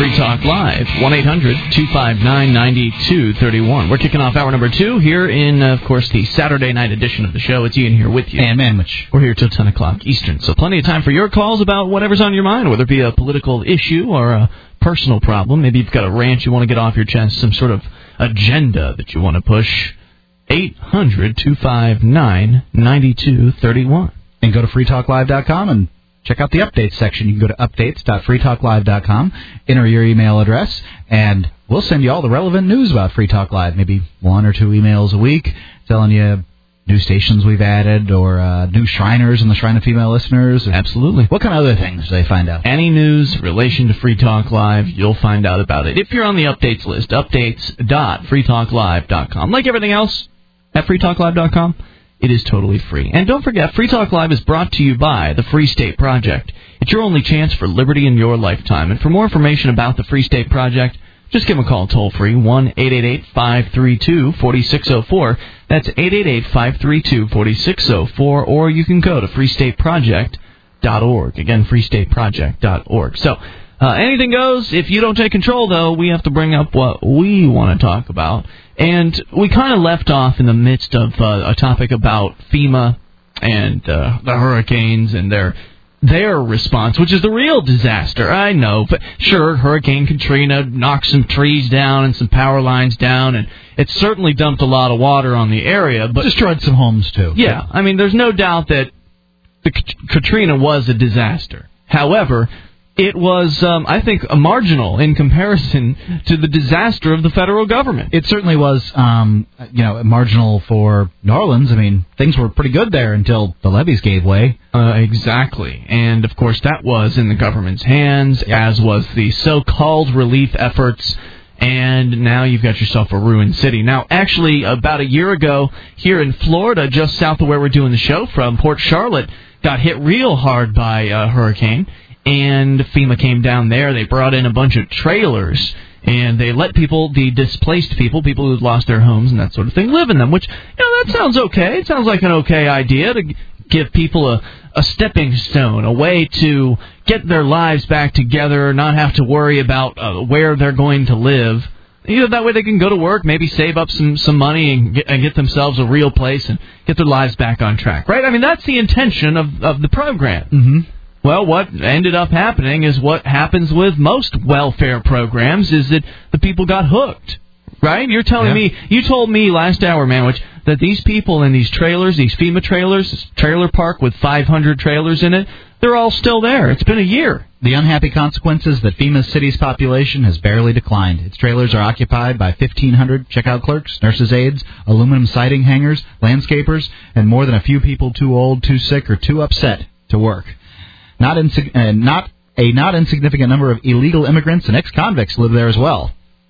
Free Talk Live, 1-800-259-9231. We're kicking off hour number 2 here in, of course, the Saturday night edition of the show. It's Ian here with you. And Manwich. We're here till 10 o'clock Eastern, so plenty of time for your calls about whatever's on your mind, whether it be a political issue or a personal problem. Maybe you've got a rant you want to get off your chest, some sort of agenda that you want to push. 800-259-9231. And go to freetalklive.com and check out the updates section. You can go to updates.freetalklive.com, enter your email address, and we'll send you all the relevant news about Free Talk Live. Maybe 1 or 2 emails a week telling you new stations we've added or new Shriners in the Shrine of Female Listeners. Absolutely. What kind of other things do they find out? Any news in relation to Free Talk Live, you'll find out about it. If you're on the updates list, updates.freetalklive.com. Like everything else at freetalklive.com, it is totally free. And don't forget, Free Talk Live is brought to you by the Free State Project. It's your only chance for liberty in your lifetime. And for more information about the Free State Project, just give them a call toll-free, 1-888-532-4604. That's 888-532-4604. Or you can go to freestateproject.org. Again, freestateproject.org. So, anything goes. If you don't take control, though, we have to bring up what we want to talk about. And we kind of left off in the midst of a topic about FEMA and the hurricanes and their response, which is the real disaster. I know, but sure, Hurricane Katrina knocked some trees down and some power lines down, and it certainly dumped a lot of water on the area. But destroyed some homes, too. Yeah, I mean, there's no doubt that the Katrina was a disaster. However, it was, I think, marginal in comparison to the disaster of the federal government. It certainly was, marginal for New Orleans. I mean, things were pretty good there until the levees gave way. Exactly. And, of course, that was in the government's hands, as was the so-called relief efforts. And now you've got yourself a ruined city. Now, actually, about a year ago, here in Florida, just south of where we're doing the show from, Port Charlotte got hit real hard by a hurricane. And FEMA came down there. They brought in a bunch of trailers, and they let people, the displaced people who had lost their homes and that sort of thing, live in them, which, that sounds okay. It sounds like an okay idea to give people a stepping stone, a way to get their lives back together, not have to worry about where they're going to live. That way they can go to work, maybe save up some money and get themselves a real place and get their lives back on track, right? I mean, that's the intention of the program. Mm-hmm. Well, what ended up happening is what happens with most welfare programs, is that the people got hooked, right? You're telling me, you told me last hour, Manwich, that these people in these trailers, these FEMA trailers, this trailer park with 500 trailers in it, they're all still there. It's been a year. The unhappy consequences that FEMA's city's population has barely declined. Its trailers are occupied by 1,500 checkout clerks, nurses' aides, aluminum siding hangers, landscapers, and more than a few people too old, too sick, or too upset to work. Not a not insignificant number of illegal immigrants and ex-convicts live there as well.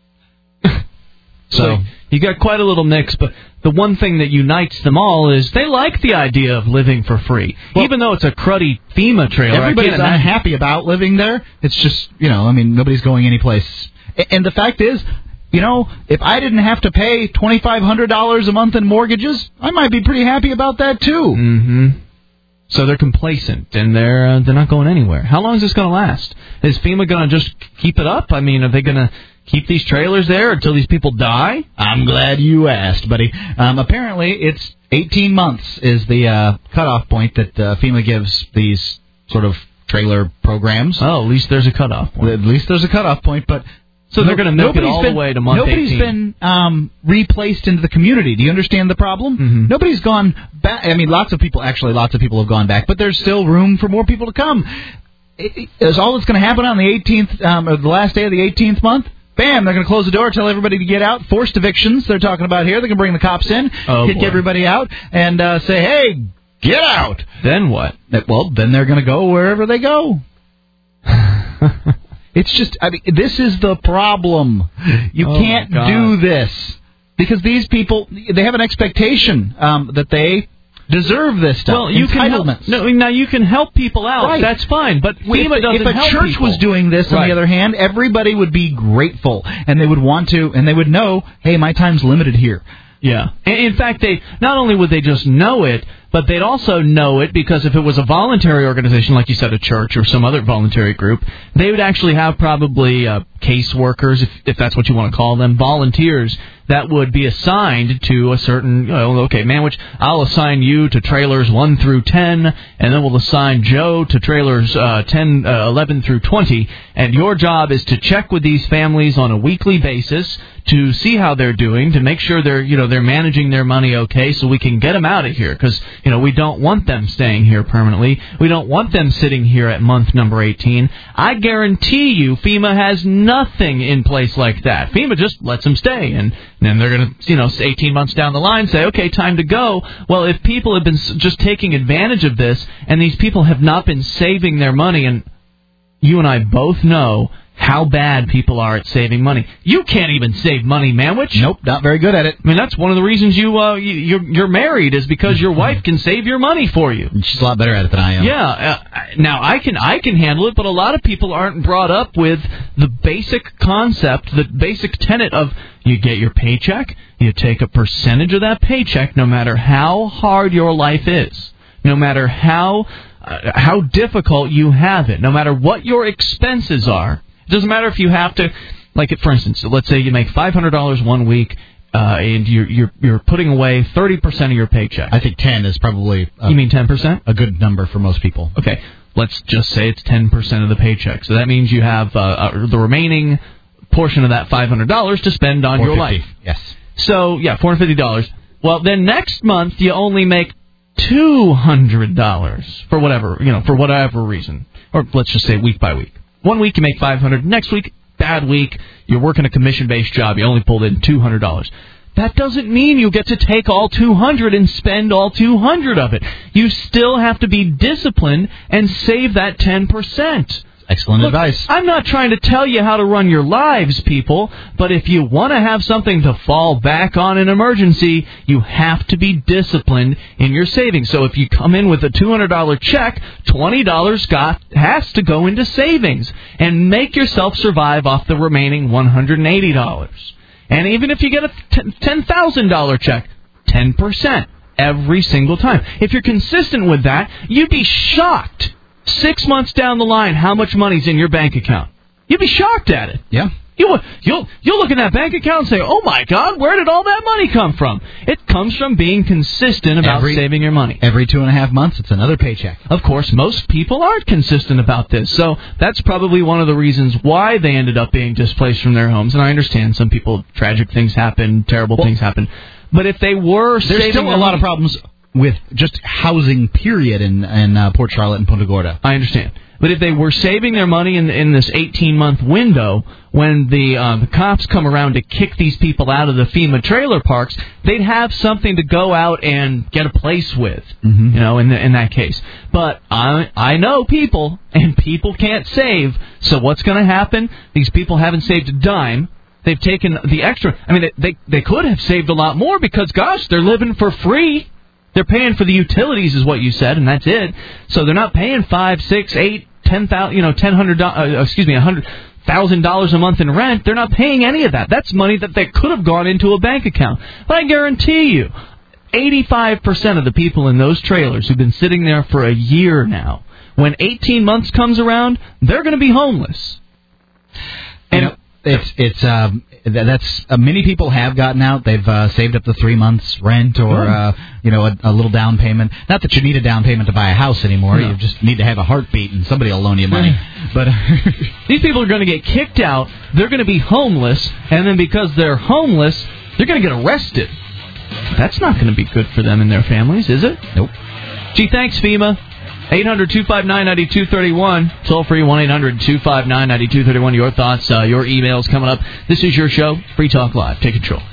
So you got quite a little mix, but the one thing that unites them all is they like the idea of living for free. Well, even though it's a cruddy FEMA trailer. Everybody's unhappy about living there. It's just, nobody's going anyplace. And the fact is, if I didn't have to pay $2,500 a month in mortgages, I might be pretty happy about that, too. Mm-hmm. So they're complacent, and they're not going anywhere. How long is this going to last? Is FEMA going to just keep it up? I mean, are they going to keep these trailers there until these people die? I'm glad you asked, buddy. Apparently, it's 18 months is the cutoff point that FEMA gives these sort of trailer programs. Oh, at least there's a cutoff point. At least there's a cutoff point, but... So they're going to milk it all the way to month 18. Nobody's been replaced into the community. Do you understand the problem? Mm-hmm. Nobody's gone back. I mean, lots of people have gone back, but there's still room for more people to come. Is all that's going to happen on the 18th, or the last day of the 18th month? Bam, they're going to close the door, tell everybody to get out. Forced evictions, they're talking about here. They're going to bring the cops in, kick everybody out, and say, hey, get out. Then what? Well, then they're going to go wherever they go. It's just, this is the problem. You can't do this. Because these people, they have an expectation that they deserve this stuff. Well, you entitlements. Now you can help people out. Right. That's fine. But FEMA doesn't help if a church people. was doing this, on the other hand, everybody would be grateful. And they would want to, and they would know, hey, my time's limited here. Yeah. In fact, they not only would they just know it, but they'd also know it because if it was a voluntary organization, like you said, a church or some other voluntary group, they would actually have probably caseworkers, if that's what you want to call them, volunteers that would be assigned to a certain, okay, Manwich, I'll assign you to trailers 1 through 10, and then we'll assign Joe to trailers 11 through 20, and your job is to check with these families on a weekly basis to see how they're doing, to make sure they're managing their money okay, so we can get them out of here, because we don't want them staying here permanently. We don't want them sitting here at month number 18. I guarantee you, FEMA has nothing in place like that. FEMA just lets them stay, and then they're going to, 18 months down the line, say, okay, time to go. Well, if people have been just taking advantage of this, and these people have not been saving their money, and you and I both know how bad people are at saving money. You can't even save money, Manwich. Nope, not very good at it. I mean, that's one of the reasons you're married is because your wife can save your money for you. She's a lot better at it than I am. Yeah. Now I can handle it, but a lot of people aren't brought up with the basic concept, the basic tenet of you get your paycheck, you take a percentage of that paycheck, no matter how hard your life is, no matter how difficult you have it, no matter what your expenses are. It doesn't matter if you have to, for instance, let's say you make $500 one week, and you're putting away 30% of your paycheck. I think 10 is probably. You mean 10%? A good number for most people. Okay, let's just say it's 10% of the paycheck. So that means you have the remaining portion of that $500 to spend on your life. Yes. So yeah, $450. Well, then next month you only make $200 for whatever reason, or let's just say week by week. 1 week you make $500. Next week, bad week, you're working a commission-based job. You only pulled in $200. That doesn't mean you get to take all $200 and spend all $200 of it. You still have to be disciplined and save that 10%. Excellent advice. I'm not trying to tell you how to run your lives, people, but if you want to have something to fall back on in emergency, you have to be disciplined in your savings. So if you come in with a $200 check, $20 has to go into savings and make yourself survive off the remaining $180. And even if you get a $10,000 check, 10% every single time. If you're consistent with that, you'd be shocked 6 months down the line how much money's in your bank account. You'd be shocked at it. Yeah. You'll look in that bank account and say, oh, my God, where did all that money come from? It comes from being consistent about saving your money. Every 2.5 months, it's another paycheck. Of course, most people aren't consistent about this. So that's probably one of the reasons why they ended up being displaced from their homes. And I understand some people, tragic things happen, terrible things happen. But if they were There's still a lot of problems with just housing, period, in Port Charlotte and Punta Gorda. I understand. But if they were saving their money in this 18-month window, when the cops come around to kick these people out of the FEMA trailer parks, they'd have something to go out and get a place with, in that case. But I know people, and people can't save. So what's going to happen? These people haven't saved a dime. They've taken the extra. I mean, they could have saved a lot more because, gosh, they're living for free. They're paying for the utilities, is what you said, and that's it. So they're not paying $5, $6, $8, $100,000 a month in rent. They're not paying any of that. That's money that they could have gone into a bank account. But I guarantee you, 85% of the people in those trailers who've been sitting there for a year now, when 18 months comes around, they're going to be homeless. And that's many people have gotten out. They've saved up the 3 months rent or a little down payment. Not that you need a down payment to buy a house anymore. No. You just need to have a heartbeat and somebody will loan you money. But these people are going to get kicked out. They're going to be homeless, and then because they're homeless, they're going to get arrested. That's not going to be good for them and their families, is it? Nope. Gee, thanks, FEMA. 800-259-9231. Toll free 1-800-259-9231. Your thoughts, your emails coming up. This is your show, Free Talk Live. Take control.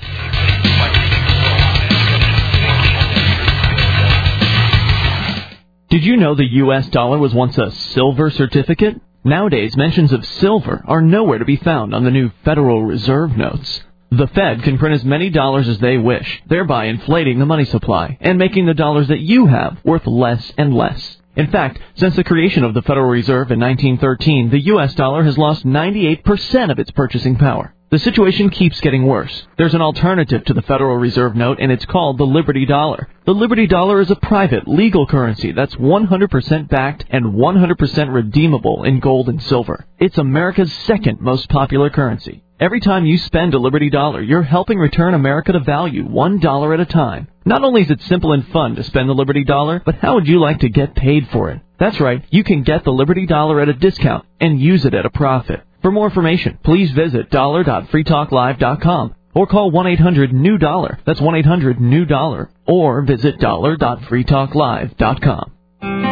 Did you know the U.S. dollar was once a silver certificate? Nowadays, mentions of silver are nowhere to be found on the new Federal Reserve notes. The Fed can print as many dollars as they wish, thereby inflating the money supply and making the dollars that you have worth less and less. In fact, since the creation of the Federal Reserve in 1913, the U.S. dollar has lost 98% of its purchasing power. The situation keeps getting worse. There's an alternative to the Federal Reserve note, and it's called the Liberty Dollar. The Liberty Dollar is a private, legal currency that's 100% backed and 100% redeemable in gold and silver. It's America's second most popular currency. Every time you spend a Liberty Dollar, you're helping return America to value, $1 at a time. Not only is it simple and fun to spend the Liberty Dollar, but how would you like to get paid for it? That's right, you can get the Liberty Dollar at a discount and use it at a profit. For more information, please visit dollar.freetalklive.com or call 1-800-NEW-DOLLAR. That's 1-800-NEW-DOLLAR. Or visit dollar.freetalklive.com.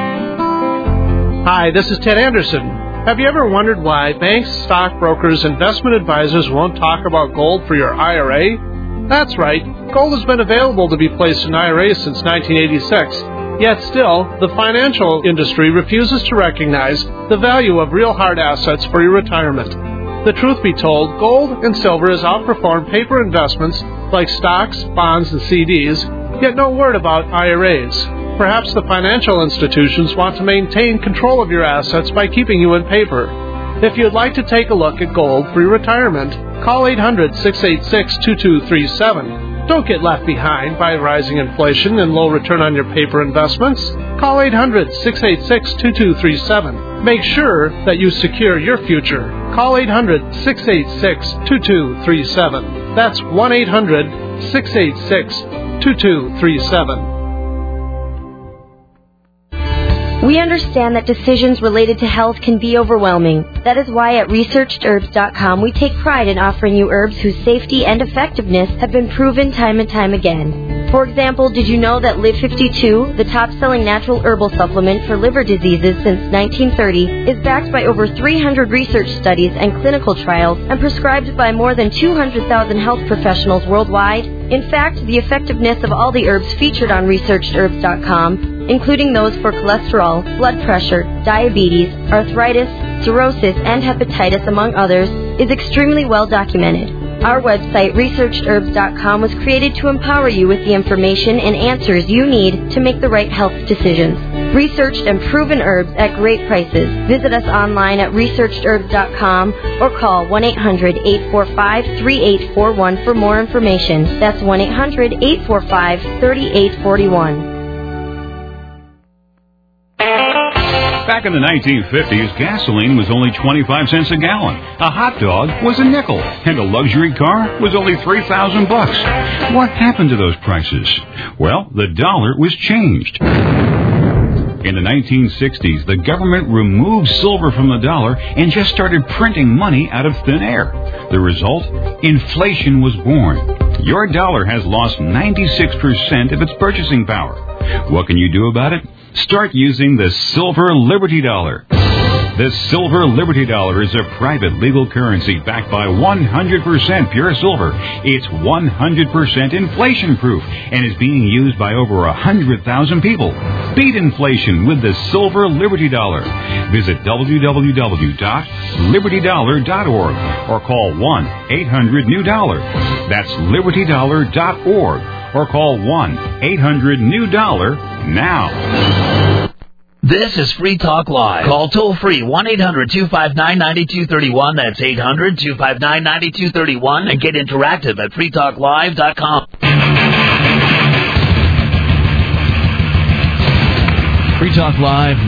Hi, this is Ted Anderson. Have you ever wondered why banks, stockbrokers, investment advisors won't talk about gold for your IRA? That's right. Gold has been available to be placed in IRAs since 1986. Yet still, the financial industry refuses to recognize the value of real hard assets for your retirement. The truth be told, gold and silver has outperformed paper investments like stocks, bonds, and CDs, yet no word about IRAs. Perhaps the financial institutions want to maintain control of your assets by keeping you in paper. If you'd like to take a look at gold for your retirement, call 800-686-2237. Don't get left behind by rising inflation and low return on your paper investments. Call 800-686-2237. Make sure that you secure your future. Call 800-686-2237. That's 1-800-686-2237. We understand that decisions related to health can be overwhelming. That is why at ResearchedHerbs.com we take pride in offering you herbs whose safety and effectiveness have been proven time and time again. For example, did you know that Live 52, the top-selling natural herbal supplement for liver diseases since 1930, is backed by over 300 research studies and clinical trials and prescribed by more than 200,000 health professionals worldwide? In fact, the effectiveness of all the herbs featured on ResearchedHerbs.com, including those for cholesterol, blood pressure, diabetes, arthritis, cirrhosis, and hepatitis, among others, is extremely well documented. Our website, ResearchedHerbs.com, was created to empower you with the information and answers you need to make the right health decisions. Researched and proven herbs at great prices. Visit us online at ResearchedHerbs.com or call 1-800-845-3841 for more information. That's 1-800-845-3841. Back in the 1950s, gasoline was only 25 cents a gallon. A hot dog was a nickel, and a luxury car was only $3,000. What happened to those prices? Well, the dollar was changed. In the 1960s, the government removed silver from the dollar and just started printing money out of thin air. The result? Inflation was born. Your dollar has lost 96% of its purchasing power. What can you do about it? Start using the Silver Liberty Dollar. The Silver Liberty Dollar is a private legal currency backed by 100% pure silver. It's 100% inflation-proof and is being used by over 100,000 people. Beat inflation with the Silver Liberty Dollar. Visit www.libertydollar.org or call 1-800-NEW-DOLLAR. That's libertydollar.org or call 1-800-NEW-DOLLAR now. This is Free Talk Live. Call toll-free 1-800-259-9231. That's 800-259-9231. And get interactive at freetalklive.com. Free Talk Live,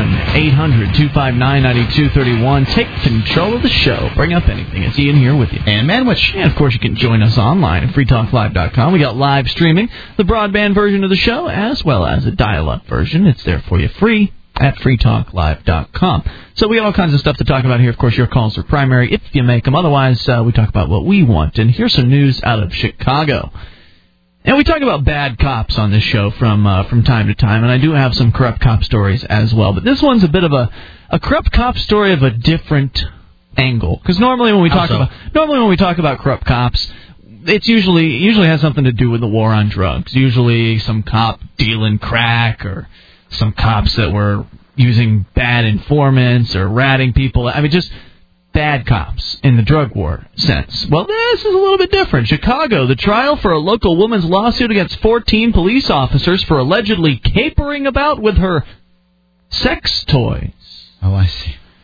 1-800-259-9231. Take control of the show. Bring up anything. It's Ian here with you. And Manwich. And, of course, you can join us online at freetalklive.com. We got live streaming, the broadband version of the show, as well as a dial-up version. It's there for you free at freetalklive.com. So we got all kinds of stuff to talk about here. Of course, your calls are primary if you make them. Otherwise, we talk about what we want. And here's some news out of Chicago. And we talk about bad cops on this show from time to time, and I do have some corrupt cop stories as well. But this one's a bit of a corrupt cop story of a different angle. Because normally when we talk about corrupt cops, it's usually has something to do with the war on drugs. Usually some cop dealing crack, or some cops that were using bad informants or ratting people. I mean, just bad cops in the drug war sense. Well, this is a little bit different. Chicago, the trial for a local woman's lawsuit against 14 police officers for allegedly capering about with her sex toys. Oh, I see.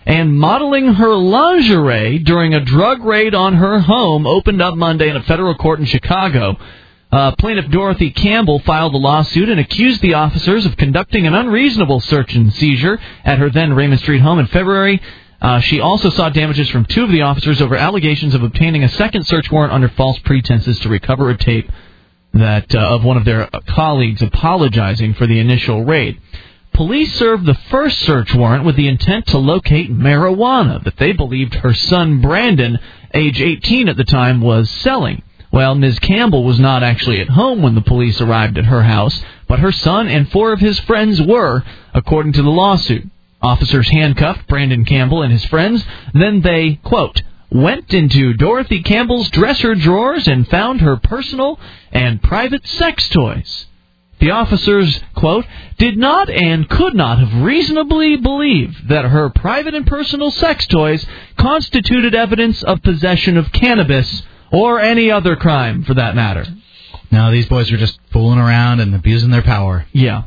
and modeling her lingerie during a drug raid on her home opened up Monday in a federal court in Chicago. Plaintiff Dorothy Campbell filed a lawsuit and accused the officers of conducting an unreasonable search and seizure at her then Raymond Street home in February. She also sought damages from 2 of the officers over allegations of obtaining a second search warrant under false pretenses to recover a tape that of one of their colleagues apologizing for the initial raid. Police served the first search warrant with the intent to locate marijuana that they believed her son Brandon, age 18 at the time, was selling. Well, Ms. Campbell was not actually at home when the police arrived at her house, but her son and 4 of his friends were, according to the lawsuit. Officers handcuffed Brandon Campbell and his friends. Then they, quote, went into Dorothy Campbell's dresser drawers and found her personal and private sex toys. The officers, quote, did not and could not have reasonably believed that her private and personal sex toys constituted evidence of possession of cannabis or any other crime, for that matter. No, these boys are just fooling around and abusing their power. Yeah.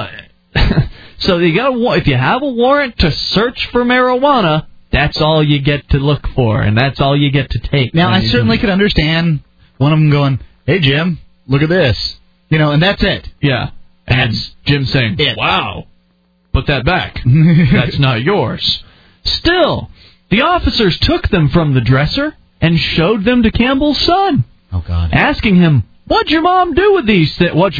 So if you have a warrant to search for marijuana, that's all you get to look for, and that's all you get to take. Now, I certainly could understand one of them going, hey, Jim, look at this. And that's it. Yeah. And Jim saying, wow, put that back. That's not yours. Still, the officers took them from the dresser and showed them to Campbell's son. Oh, God. Asking him, what'd your mom do with these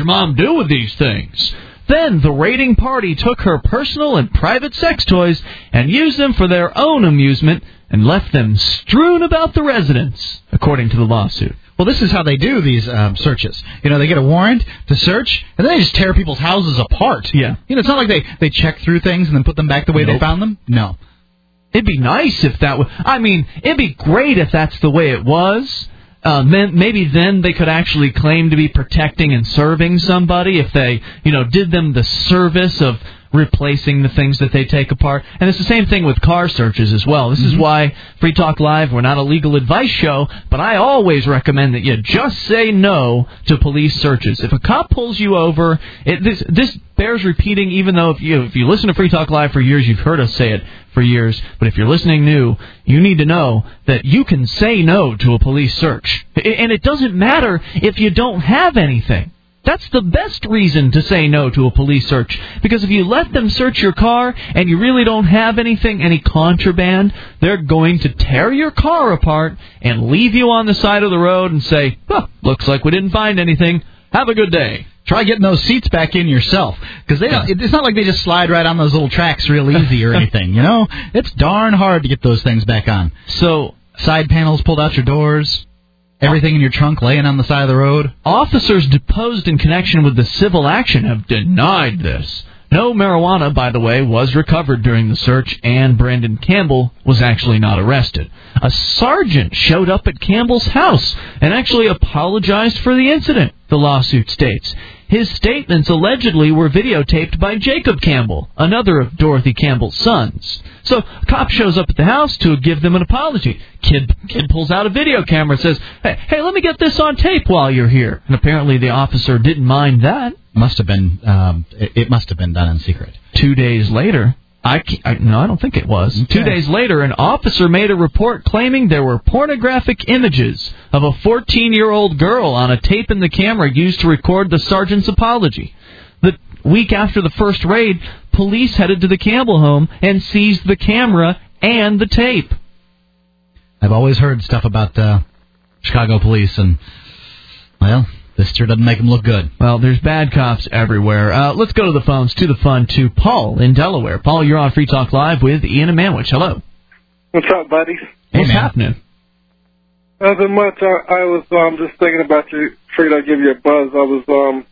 things? Then the raiding party took her personal and private sex toys and used them for their own amusement and left them strewn about the residence, according to the lawsuit. Well, this is how they do these searches. They get a warrant to search, and then they just tear people's houses apart. Yeah. It's not like they check through things and then put them back the way they found them. No. It'd be nice if that was... it'd be great if that's the way it was. Maybe then they could actually claim to be protecting and serving somebody if they, did them the service of replacing the things that they take apart. And it's the same thing with car searches as well. This is why Free Talk Live, we're not a legal advice show, but I always recommend that you just say no to police searches. If a cop pulls you over, this bears repeating, even though if you listen to Free Talk Live for years, you've heard us say it for years, but if you're listening new, you need to know that you can say no to a police search. And it doesn't matter if you don't have anything. That's the best reason to say no to a police search. Because if you let them search your car and you really don't have anything, any contraband, they're going to tear your car apart and leave you on the side of the road and say, looks like we didn't find anything. Have a good day. Try getting those seats back in yourself. Because it's not like they just slide right on those little tracks real easy or anything, It's darn hard to get those things back on. So, side panels pulled out your doors. Everything in your trunk laying on the side of the road. Officers deposed in connection with the civil action have denied this. No marijuana, by the way, was recovered during the search, and Brandon Campbell was actually not arrested. A sergeant showed up at Campbell's house and actually apologized for the incident, the lawsuit states. His statements allegedly were videotaped by Jacob Campbell, another of Dorothy Campbell's sons. So, a cop shows up at the house to give them an apology. Kid pulls out a video camera and says, hey, let me get this on tape while you're here. And apparently the officer didn't mind that. It must have been done in secret. 2 days later... I don't think it was. Okay. 2 days later, an officer made a report claiming there were pornographic images of a 14-year-old girl on a tape in the camera used to record the sergeant's apology. The week after the first raid, police headed to the Campbell home and seized the camera and the tape. I've always heard stuff about Chicago police, and, well... this sure doesn't make them look good. Well, there's bad cops everywhere. Let's go to the phones, to the fun, to Paul in Delaware. Paul, you're on Free Talk Live with Ian and Manwich. Hello. What's up, buddies? What's happening? Nothing much. I was just thinking about you. Figured I'd give you a buzz. I was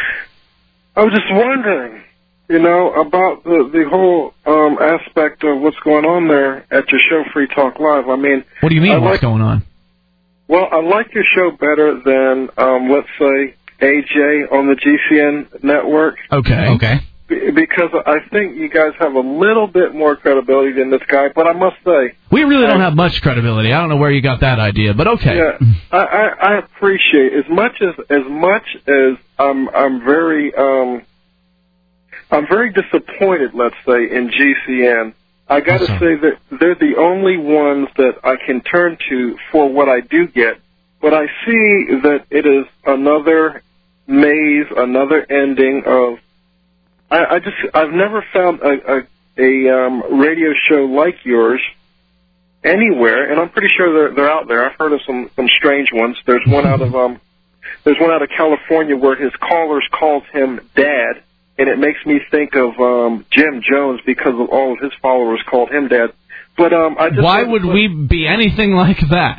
just wondering, about the whole aspect of what's going on there at your show, Free Talk Live. I mean, what do you mean? What's going on? Well, I like your show better than, let's say, AJ on the GCN network. Okay. Because I think you guys have a little bit more credibility than this guy, but I must say... we really don't have much credibility. I don't know where you got that idea, but okay. Yeah, I appreciate as much as I'm very disappointed, let's say, in GCN I got to say that they're the only ones that I can turn to for what I do get. But I see that it is another maze, another ending of. I've never found a radio show like yours anywhere, and I'm pretty sure they're out there. I've heard of some strange ones. There's one out of California where his callers called him Dad, and it makes me think of Jim Jones because of all of his followers called him Dad. But why would we be anything like that?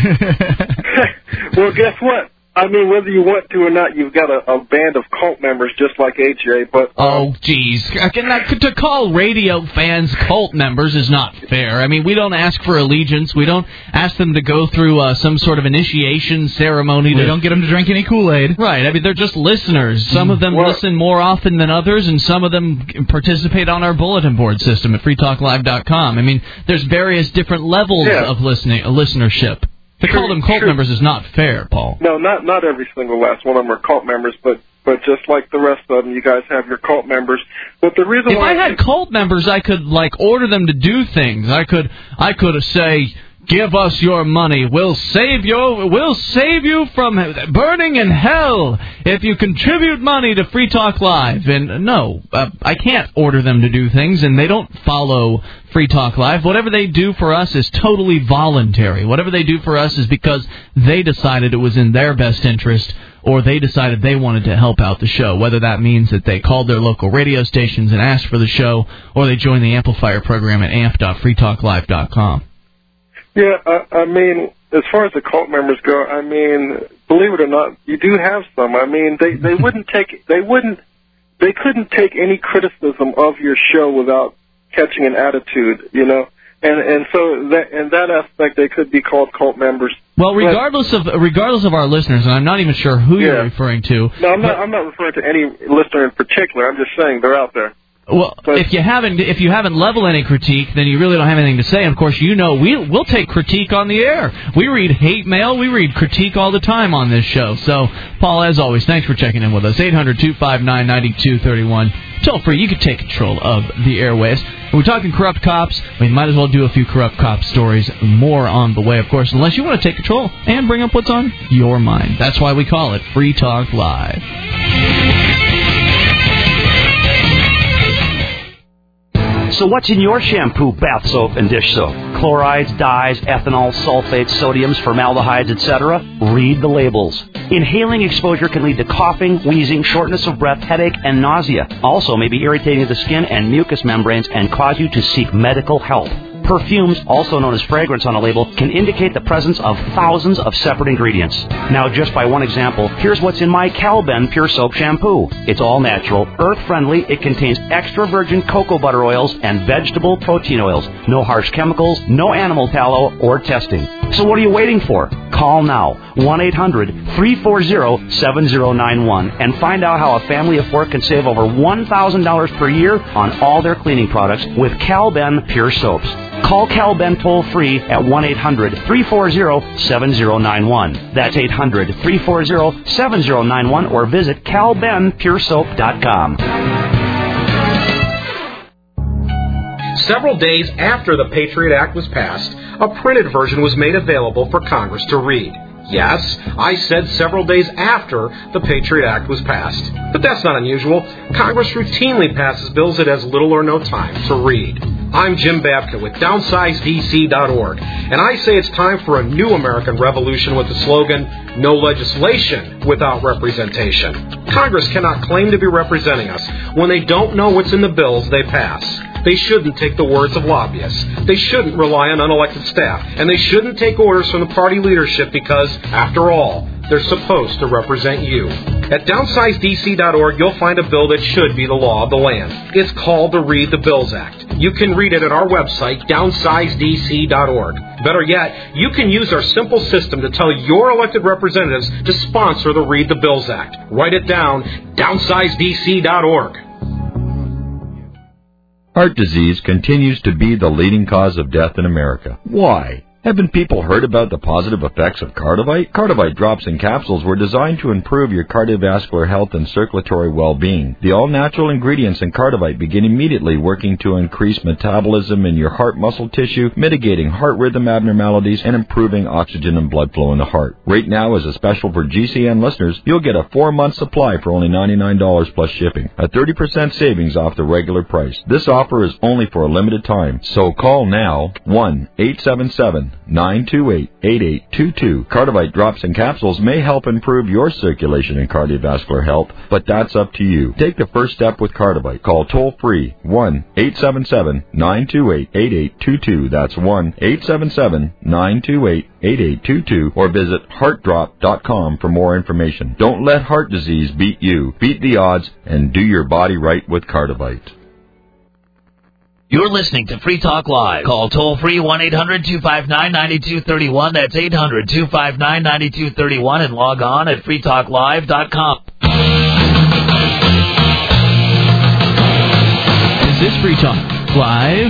Well, guess what? I mean, whether you want to or not, you've got a band of cult members just like AJ, but... Oh, geez. To call radio fans cult members is not fair. I mean, we don't ask for allegiance. We don't ask them to go through some sort of initiation ceremony. We don't get them to drink any Kool-Aid. Right. I mean, they're just listeners. Some of them listen more often than others, and some of them participate on our bulletin board system at freetalklive.com. I mean, there's various different levels of listenership. To call them cult members is not fair, Paul. No, not every single last one of them are cult members, but just like the rest of them, you guys have your cult members. But the reason if I had cult members, I could order them to do things. I could say, give us your money. We'll save you from burning in hell if you contribute money to Free Talk Live. And no, I can't order them to do things, and they don't follow Free Talk Live. Whatever they do for us is totally voluntary. Whatever they do for us is because they decided it was in their best interest, or they decided they wanted to help out the show, whether that means that they called their local radio stations and asked for the show, or they joined the Amplifier program at amp.freetalklive.com. Yeah, I mean, as far as the cult members go, I mean, believe it or not, you do have some. I mean, they couldn't take any criticism of your show without catching an attitude, you know. And so that in that aspect, they could be called cult members. Well, regardless of our listeners, and I'm not even sure who you're referring to. No, I'm not referring to any listener in particular. I'm just saying they're out there. Well, if you haven't leveled any critique, then you really don't have anything to say. And of course, you know we'll take critique on the air. We read hate mail, we read critique all the time on this show. So, Paul, as always, thanks for checking in with us. 800-259-9231. Toll free, you can take control of the airwaves. We're talking corrupt cops. We might as well do a few corrupt cop stories. More on the way, of course, unless you want to take control and bring up what's on your mind. That's why we call it Free Talk Live. So what's in your shampoo, bath soap, and dish soap? Chlorides, dyes, ethanol, sulfates, sodiums, formaldehydes, etc.? Read the labels. Inhaling exposure can lead to coughing, wheezing, shortness of breath, headache, and nausea. Also may be irritating to the skin and mucous membranes and cause you to seek medical help. Perfumes, also known as fragrance on a label, can indicate the presence of thousands of separate ingredients. Now, just by one example, here's what's in my Calben Pure Soap Shampoo. It's all natural, earth-friendly, it contains extra virgin cocoa butter oils and vegetable protein oils. No harsh chemicals, no animal tallow, or testing. So what are you waiting for? Call now, 1-800-340-7091, and find out how a family of four can save over $1,000 per year on all their cleaning products with Calben Pure Soaps. Call Calben toll-free at 1-800-340-7091. That's 800-340-7091, or visit calbenpuresoap.com. Several days after the Patriot Act was passed, a printed version was made available for Congress to read. Yes, I said several days after the Patriot Act was passed. But that's not unusual. Congress routinely passes bills it has little or no time to read. I'm Jim Babka with DownsizeDC.org, and I say it's time for a new American revolution with the slogan, no legislation without representation. Congress cannot claim to be representing us when they don't know what's in the bills they pass. They shouldn't take the words of lobbyists. They shouldn't rely on unelected staff. And they shouldn't take orders from the party leadership because, after all, they're supposed to represent you. At DownsizeDC.org, you'll find a bill that should be the law of the land. It's called the Read the Bills Act. You can read it at our website, DownsizeDC.org. Better yet, you can use our simple system to tell your elected representatives to sponsor the Read the Bills Act. Write it down, DownsizeDC.org. Heart disease continues to be the leading cause of death in America. Why? Haven't people heard about the positive effects of Cardivite? Cardivite drops and capsules were designed to improve your cardiovascular health and circulatory well-being. The all-natural ingredients in Cardivite begin immediately working to increase metabolism in your heart muscle tissue, mitigating heart rhythm abnormalities, and improving oxygen and blood flow in the heart. Right now, as a special for GCN listeners, you'll get a 4-month supply for only $99 plus shipping, a 30% savings off the regular price. This offer is only for a limited time, so call now, 1-877-928-8822. Cardivite drops and capsules may help improve your circulation and cardiovascular health, but that's up to you. Take the first step with Cardivite. Call toll-free 1-877-928-8822. That's 1-877-928-8822, or visit heartdrop.com for more information. Don't let heart disease beat you. Beat the odds and do your body right with Cardivite. You're listening to Free Talk Live. Call toll-free 1-800-259-9231. That's 800-259-9231, and log on at freetalklive.com. This is Free Talk Live,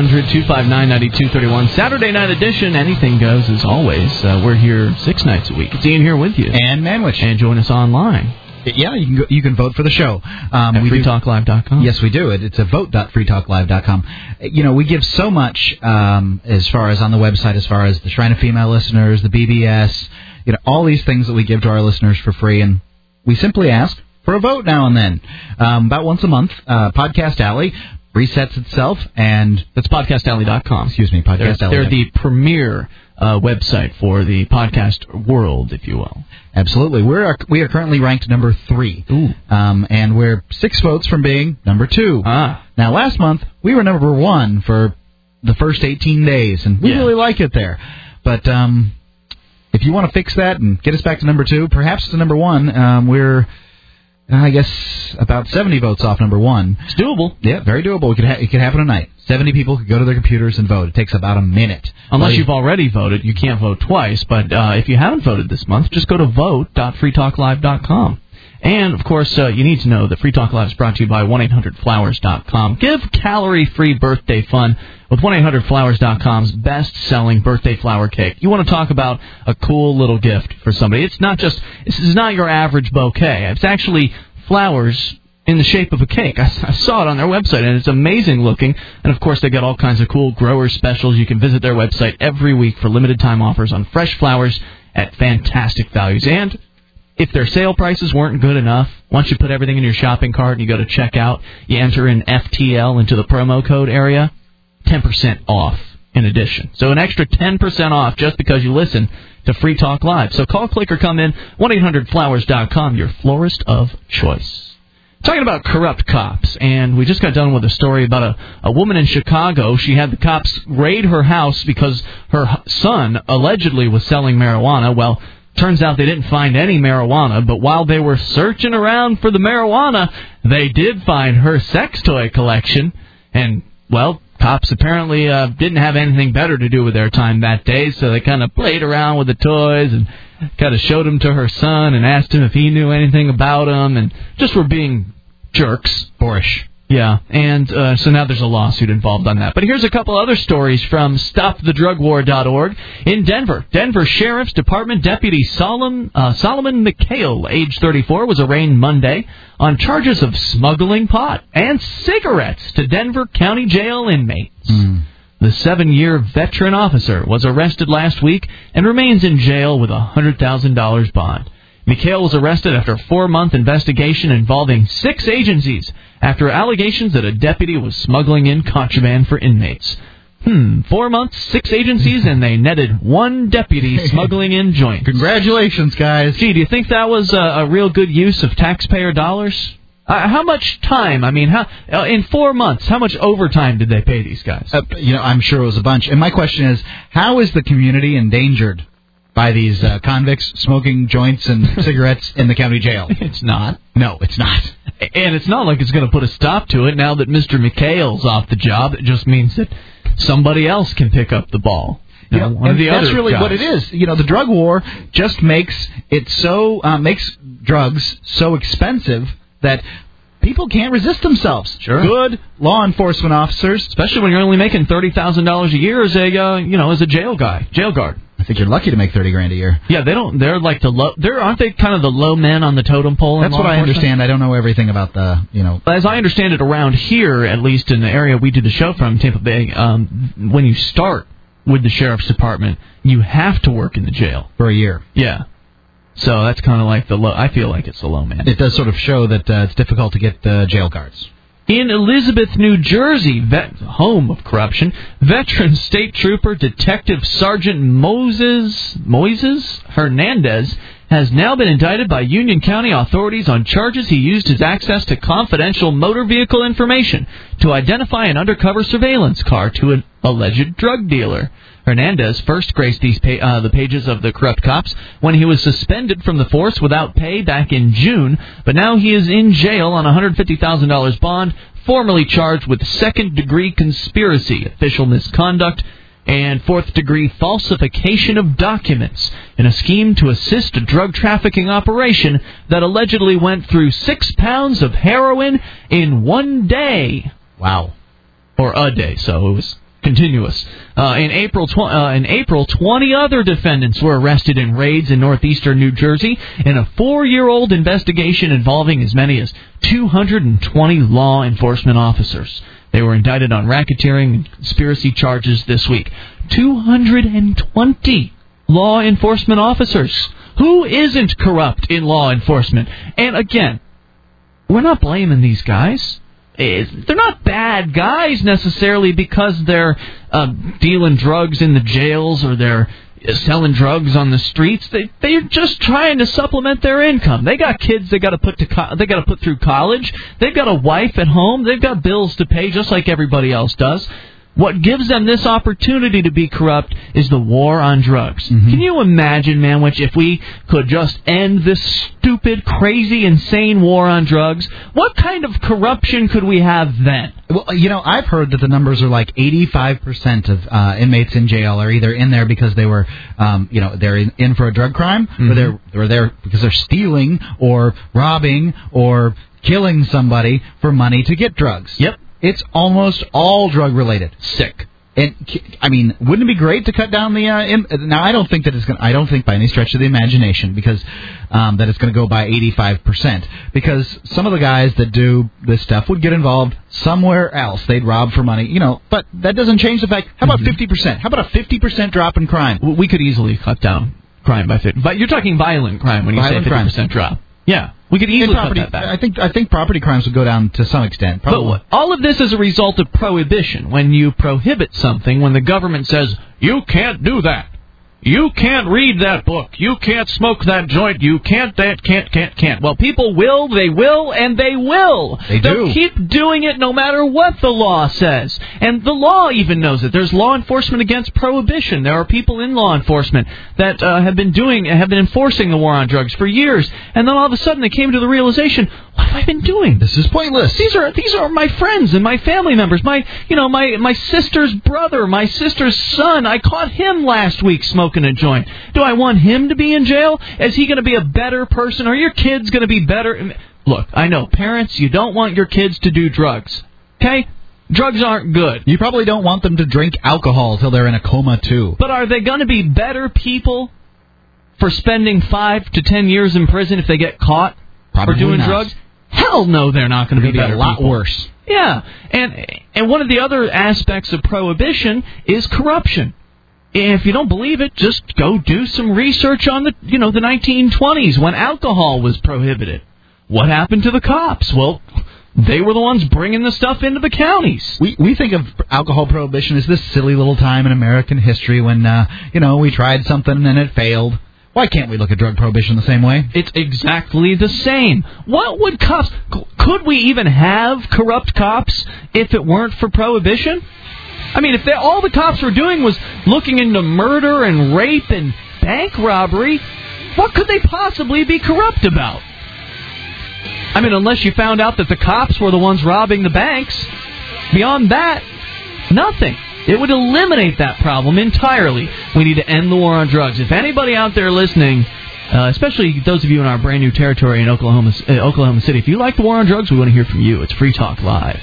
800-259-9231. Saturday night edition, anything goes as always. We're here 6 nights a week. It's Ian here with you. And Manwich. And join us online. Yeah, you can vote for the show. At freetalklive.com. Yes, we do. It's a vote.freetalklive.com. We give so much as far as on the website, as far as the Shrine of Female Listeners, the BBS, all these things that we give to our listeners for free, and we simply ask for a vote now and then. About once a month, Podcast Alley resets itself, and that's podcastalley.com. Excuse me, Podcast Alley. They're the premier website for the podcast world, if you will. Absolutely. We are currently ranked number 3. Ooh. And we're 6 votes from being number 2. Ah. Now, last month, we were number 1 for the first 18 days, and we really like it there. But if you want to fix that and get us back to number 2, perhaps to number 1, we're, I guess, about 70 votes off number 1. It's doable. Yeah, very doable. It could happen tonight. 70 people could go to their computers and vote. It takes about a minute. Unless you've already voted, you can't vote twice. But if you haven't voted this month, just go to vote.freetalklive.com. And, of course, you need to know that Free Talk Live is brought to you by 1-800-Flowers.com. Give calorie-free birthday fun with 1-800-Flowers.com's best-selling birthday flower cake. You want to talk about a cool little gift for somebody. This is not your average bouquet. It's actually flowers in the shape of a cake. I saw it on their website, and it's amazing looking. And, of course, they got all kinds of cool grower specials. You can visit their website every week for limited-time offers on fresh flowers at fantastic values. And if their sale prices weren't good enough, once you put everything in your shopping cart and you go to checkout, you enter in FTL into the promo code area, 10% off in addition. So an extra 10% off just because you listen to Free Talk Live. So call, click, or come in, 1-800-Flowers.com, your florist of choice. Talking about corrupt cops, and we just got done with a story about a woman in Chicago. She had the cops raid her house because her son allegedly was selling marijuana. Well, turns out they didn't find any marijuana, but while they were searching around for the marijuana, they did find her sex toy collection. And, well, cops apparently didn't have anything better to do with their time that day, so they kind of played around with the toys and kind of showed them to her son and asked him if he knew anything about them, and just were being jerks. Boorish. Yeah, and so now there's a lawsuit involved on that. But here's a couple other stories from StopTheDrugWar.org. In Denver, Denver Sheriff's Department Deputy Solomon McHale, age 34, was arraigned Monday on charges of smuggling pot and cigarettes to Denver County Jail inmates. The 7-year veteran officer was arrested last week and remains in jail with a $100,000 bond. McHale was arrested after a 4-month investigation involving 6 agencies after allegations that a deputy was smuggling in contraband for inmates. 4 months, 6 agencies, and they netted 1 deputy smuggling in joints. Congratulations, guys. Gee, do you think that was a real good use of taxpayer dollars? How much time? I mean, in 4 months, how much overtime did they pay these guys? I'm sure it was a bunch. And my question is, how is the community endangered by these convicts smoking joints and cigarettes in the county jail? It's not. No, it's not. And it's not like it's going to put a stop to it now that Mr. McHale's off the job. It just means that somebody else can pick up the ball. That's really what it is. The drug war just makes it so makes drugs so expensive that people can't resist themselves. Sure. Good law enforcement officers, especially when you're only making $30,000 a year as a jail guard. I think you're lucky to make $30,000 a year. Yeah, they don't. They're like aren't they kind of the low men on the totem pole? That's what I understand. I don't know everything about As I understand it, around here, at least in the area we do the show from, Tampa Bay, when you start with the sheriff's department, you have to work in the jail for a year. Yeah. So that's kind of like the low. I feel like it's the low man. It does sort of show that it's difficult to get jail guards. In Elizabeth, New Jersey, home of corruption, veteran state trooper Detective Sergeant Moises Hernandez has now been indicted by Union County authorities on charges he used his access to confidential motor vehicle information to identify an undercover surveillance car to an alleged drug dealer. Hernandez first graced the pages of the corrupt cops when he was suspended from the force without pay back in June, but now he is in jail on a $150,000 bond, formally charged with second-degree conspiracy, official misconduct, and fourth-degree falsification of documents in a scheme to assist a drug trafficking operation that allegedly went through 6 pounds of heroin in one day. Wow. Or a day, so it was continuous. In April, 20 other defendants were arrested in raids in northeastern New Jersey in a 4-year-old investigation involving as many as 220 law enforcement officers. They were indicted on racketeering and conspiracy charges this week. 220 law enforcement officers. Who isn't corrupt in law enforcement? And again, we're not blaming these guys. They're not bad guys necessarily because they're dealing drugs in the jails or they're selling drugs on the streets. They're just trying to supplement their income. They got kids they got to put through college. They've got a wife at home. They've got bills to pay just like everybody else does. What gives them this opportunity to be corrupt is the war on drugs. Mm-hmm. Can you imagine, Manwich, if we could just end this stupid, crazy, insane war on drugs? What kind of corruption could we have then? Well, I've heard that the numbers are like 85% of inmates in jail are either in there because they were, they're in for a drug crime, mm-hmm. or they're there because they're stealing or robbing or killing somebody for money to get drugs. Yep. It's almost all drug-related. Sick. And wouldn't it be great to cut down the? Now, I don't think that it's going. I don't think by any stretch of the imagination because that it's going to go by 85%. Because some of the guys that do this stuff would get involved somewhere else. They'd rob for money, But that doesn't change the fact. How about 50%? How about a 50% drop in crime? We could easily cut down crime by 50%. But you're talking violent crime when you say 50% drop. Yeah. We could easily cut that back. I think property crimes would go down to some extent. Probably. But all of this is a result of prohibition. When you prohibit something, when the government says, you can't do that. You can't read that book. You can't smoke that joint. You can't. Well, people will, they will, and they will. They'll keep doing it no matter what the law says. And the law even knows it. There's law enforcement against prohibition. There are people in law enforcement that have been enforcing the war on drugs for years. And then all of a sudden they came to the realization, what have I been doing? This is pointless. These are my friends and my family members. My sister's brother, my sister's son. I caught him last week smoking a joint. Do I want him to be in jail? Is he going to be a better person? Are your kids going to be better? Look, I know, parents, you don't want your kids to do drugs. Okay? Drugs aren't good. You probably don't want them to drink alcohol till they're in a coma, too. But are they going to be better people for spending 5 to 10 years in prison if they get caught for doing drugs? Hell no, they're not going to be better a lot people. Worse. Yeah, and one of the other aspects of prohibition is corruption. If you don't believe it, just go do some research on the 1920s when alcohol was prohibited. What happened to the cops? Well, they were the ones bringing the stuff into the counties. We think of alcohol prohibition as this silly little time in American history when we tried something and it failed. Why can't we look at drug prohibition the same way? It's exactly the same. What would cops... Could we even have corrupt cops if it weren't for prohibition? I mean, if all the cops were doing was looking into murder and rape and bank robbery, what could they possibly be corrupt about? I mean, unless you found out that the cops were the ones robbing the banks. Beyond that, nothing. It would eliminate that problem entirely. We need to end the war on drugs. If anybody out there listening especially those of you in our brand new territory in Oklahoma City. If you like the war on drugs, we want to hear from you. It's Free Talk Live.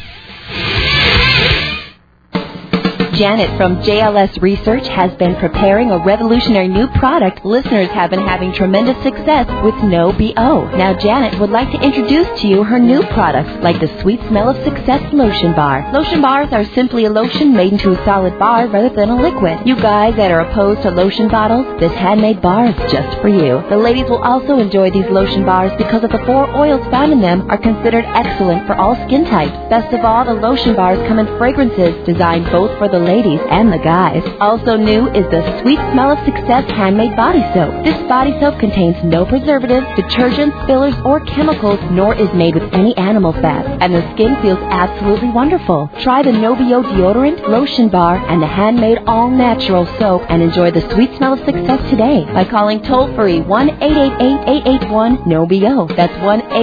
Janet from JLS Research has been preparing a revolutionary new product listeners have been having tremendous success with no BO. Now Janet would like to introduce to you her new products like the Sweet Smell of Success Lotion Bar. Lotion bars are simply a lotion made into a solid bar rather than a liquid. You guys that are opposed to lotion bottles, this handmade bar is just for you. The ladies will also enjoy these lotion bars because of the 4 oils found in them are considered excellent for all skin types. Best of all, the lotion bars come in fragrances designed both for the ladies and the guys. Also new is the Sweet Smell of Success Handmade Body Soap. This body soap contains no preservatives, detergents, fillers, or chemicals, nor is made with any animal fat. And the skin feels absolutely wonderful. Try the No-BO deodorant, lotion bar, and the handmade all-natural soap and enjoy the Sweet Smell of Success today by calling toll-free 1-888-881-NO-BO. That's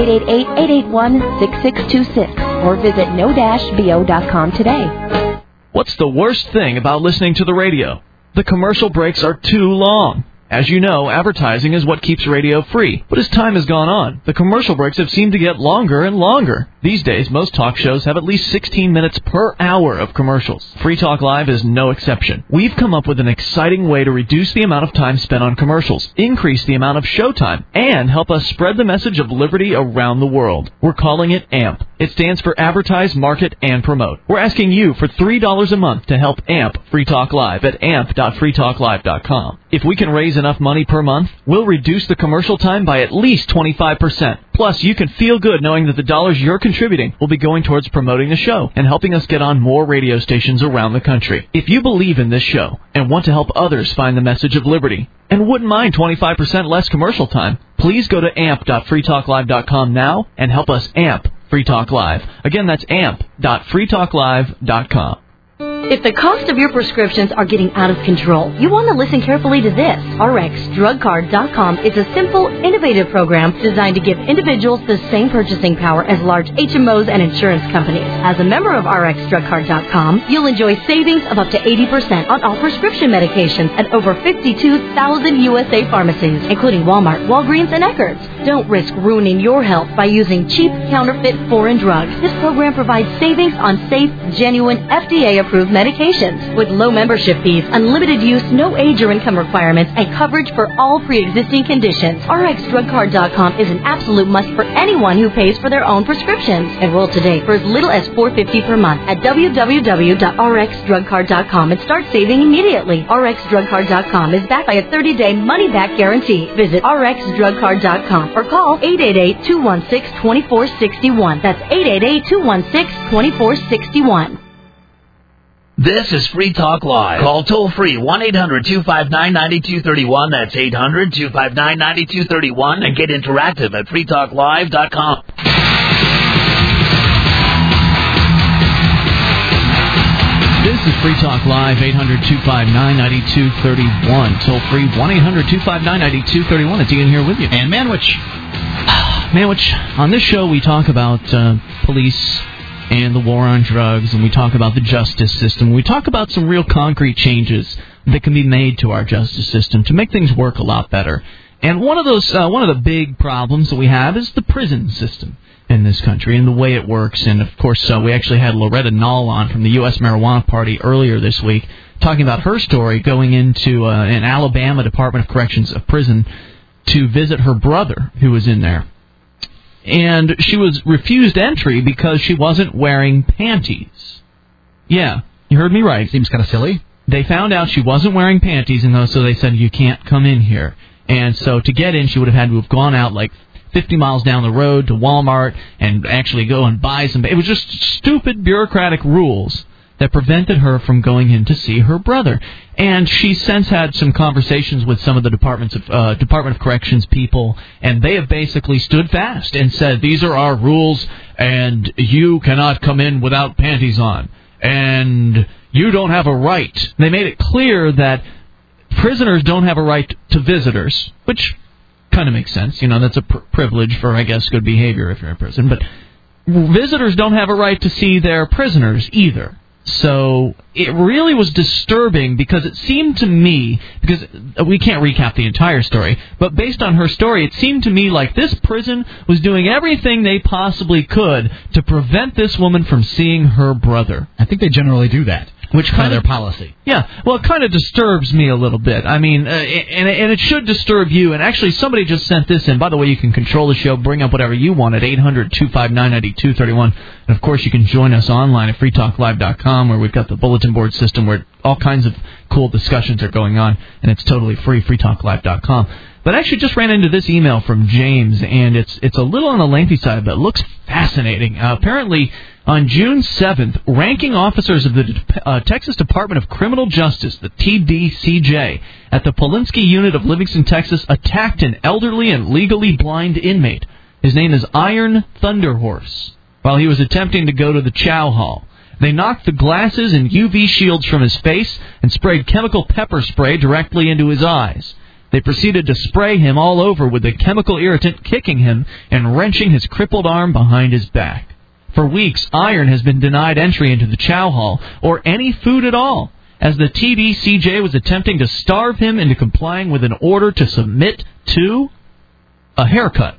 1-888-881-6626. Or visit no-bo.com today. What's the worst thing about listening to the radio? The commercial breaks are too long. As you know, advertising is what keeps radio free. But as time has gone on, the commercial breaks have seemed to get longer and longer. These days, most talk shows have at least 16 minutes per hour of commercials. Free Talk Live is no exception. We've come up with an exciting way to reduce the amount of time spent on commercials, increase the amount of show time, and help us spread the message of liberty around the world. We're calling it AMP. It stands for Advertise, Market, and Promote. We're asking you for $3 a month to help AMP Free Talk Live at amp.freetalklive.com. If we can raise enough money per month, we'll reduce the commercial time by at least 25%. Plus, you can feel good knowing that the dollars you're contributing will be going towards promoting the show and helping us get on more radio stations around the country. If you believe in this show and want to help others find the message of liberty and wouldn't mind 25% less commercial time, please go to amp.freetalklive.com now and help us amp Free Talk Live. Again, that's amp.freetalklive.com. If the cost of your prescriptions are getting out of control, you want to listen carefully to this. RxDrugCard.com is a simple, innovative program designed to give individuals the same purchasing power as large HMOs and insurance companies. As a member of RxDrugCard.com, you'll enjoy savings of up to 80% on all prescription medications at over 52,000 USA pharmacies, including Walmart, Walgreens, and Eckerd's. Don't risk ruining your health by using cheap, counterfeit, foreign drugs. This program provides savings on safe, genuine, FDA-approved medications with low membership fees, unlimited use, no age or income requirements, and coverage for all pre-existing conditions. RxDrugCard.com is an absolute must for anyone who pays for their own prescriptions. Enroll today for as little as $4.50 per month at www.rxdrugcard.com and start saving immediately. RxDrugCard.com is backed by a 30-day money-back guarantee. Visit RxDrugCard.com or call 888-216-2461. That's 888-216-2461. This is Free Talk Live. Call toll-free 1-800-259-9231. That's 800-259-9231. And get interactive at freetalklive.com. This is Free Talk Live, 800-259-9231. Toll-free 1-800-259-9231. It's Ian here with you. And Manwich. Manwich, on this show we talk about police and the war on drugs, and we talk about the justice system. We talk about some real concrete changes that can be made to our justice system to make things work a lot better. And one of the big problems that we have is the prison system in this country and the way it works. And of course, we actually had Loretta Nall on from the U.S. Marijuana Party earlier this week talking about her story going into an Alabama Department of Corrections prison to visit her brother who was in there. And she was refused entry because she wasn't wearing panties. Yeah, you heard me right. Seems kind of silly. They found out she wasn't wearing panties, and so they said, you can't come in here. And so to get in, she would have had to have gone out like 50 miles down the road to Walmart and actually go and buy some. It was just stupid bureaucratic rules that prevented her from going in to see her brother. And she's since had some conversations with some of the Department of Corrections people, and they have basically stood fast and said, these are our rules, and you cannot come in without panties on, and you don't have a right. They made it clear that prisoners don't have a right to visitors, which kind of makes sense. You know, that's a privilege for, I guess, good behavior if you're in prison. But visitors don't have a right to see their prisoners either. So it really was disturbing because it seemed to me, because we can't recap the entire story, but based on her story, it seemed to me like this prison was doing everything they possibly could to prevent this woman from seeing her brother. I think they generally do that. Which kind of their policy. Yeah, well, it kind of disturbs me a little bit. I mean, and it should disturb you. And actually, somebody just sent this in. By the way, you can control the show, bring up whatever you want at 800-259-9231. And, of course, you can join us online at freetalklive.com, where we've got the bulletin board system where all kinds of cool discussions are going on, and it's totally free, freetalklive.com. But I actually just ran into this email from James, and it's a little on the lengthy side, but it looks fascinating. Apparently, on June 7th, ranking officers of the Texas Department of Criminal Justice, the TDCJ, at the Polinsky unit of Livingston, Texas, attacked an elderly and legally blind inmate. His name is Iron Thunderhorse, while he was attempting to go to the chow hall. They knocked the glasses and UV shields from his face and sprayed chemical pepper spray directly into his eyes. They proceeded to spray him all over with the chemical irritant, kicking him and wrenching his crippled arm behind his back. For weeks, Iron has been denied entry into the chow hall or any food at all, as the TDCJ was attempting to starve him into complying with an order to submit to a haircut.